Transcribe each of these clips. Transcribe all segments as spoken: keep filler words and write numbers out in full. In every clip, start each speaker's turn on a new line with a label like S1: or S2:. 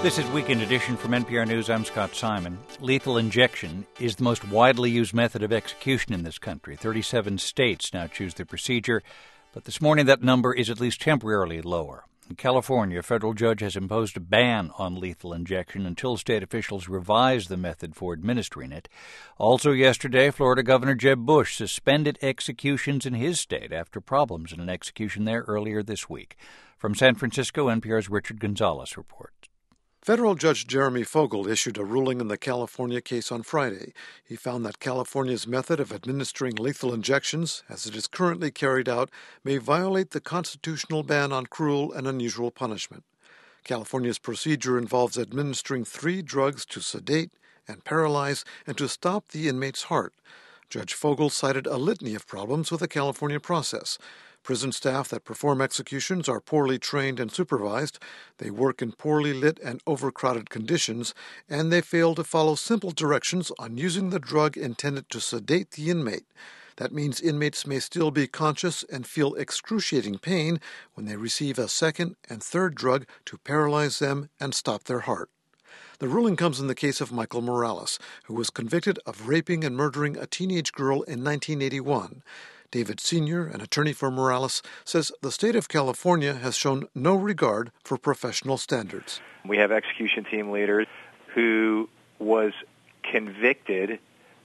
S1: This is Weekend Edition from N P R News. I'm Scott Simon. Lethal injection is the most widely used method of execution in this country. thirty-seven states now choose the procedure, but this morning that number is at least temporarily lower. In California, a federal judge has imposed a ban on lethal injection until state officials revise the method for administering it. Also yesterday, Florida Governor Jeb Bush suspended executions in his state after problems in an execution there earlier this week. From San Francisco, N P R's Richard Gonzalez reports.
S2: Federal Judge Jeremy Fogel issued a ruling in the California case on Friday. He found that California's method of administering lethal injections, as it is currently carried out, may violate the constitutional ban on cruel and unusual punishment. California's procedure involves administering three drugs to sedate and paralyze and to stop the inmate's heart. Judge Fogel cited a litany of problems with the California process. Prison staff that perform executions are poorly trained and supervised, they work in poorly lit and overcrowded conditions, and they fail to follow simple directions on using the drug intended to sedate the inmate. That means inmates may still be conscious and feel excruciating pain when they receive a second and third drug to paralyze them and stop their heart. The ruling comes in the case of Michael Morales, who was convicted of raping and murdering a teenage girl in nineteen eighty-one. David Senior, an attorney for Morales, says the state of California has shown no regard for professional standards.
S3: We have execution team leaders who was convicted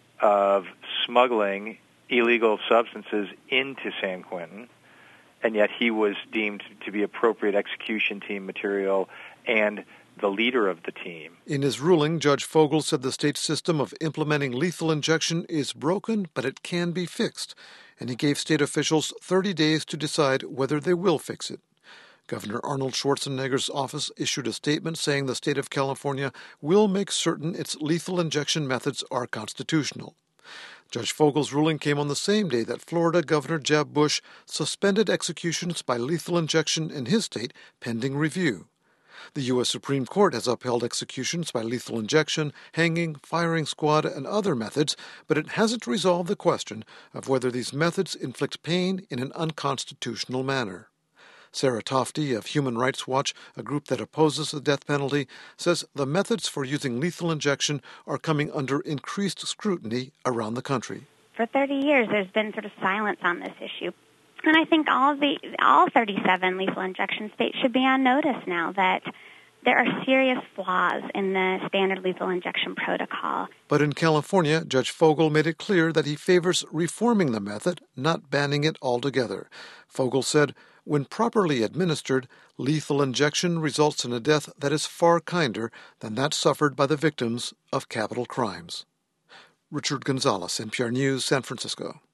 S3: of smuggling illegal substances into San Quentin, and yet he was deemed to be appropriate execution team material and the leader of the team.
S2: In his ruling, Judge Fogel said the state system of implementing lethal injection is broken, but it can be fixed, and he gave state officials thirty days to decide whether they will fix it. Governor Arnold Schwarzenegger's office issued a statement saying the state of California will make certain its lethal injection methods are constitutional. Judge Fogel's ruling came on the same day that Florida Governor Jeb Bush suspended executions by lethal injection in his state pending review. The U S Supreme Court has upheld executions by lethal injection, hanging, firing squad, and other methods, but it hasn't resolved the question of whether these methods inflict pain in an unconstitutional manner. Sarah Tofty of Human Rights Watch, a group that opposes the death penalty, says the methods for using lethal injection are coming under increased scrutiny around the country.
S4: For thirty years, there's been sort of silence on this issue. And I think all of the all thirty-seven lethal injection states should be on notice now that there are serious flaws in the standard lethal injection protocol.
S2: But in California, Judge Fogel made it clear that he favors reforming the method, not banning it altogether. Fogel said, when properly administered, lethal injection results in a death that is far kinder than that suffered by the victims of capital crimes. Richard Gonzalez, N P R News, San Francisco.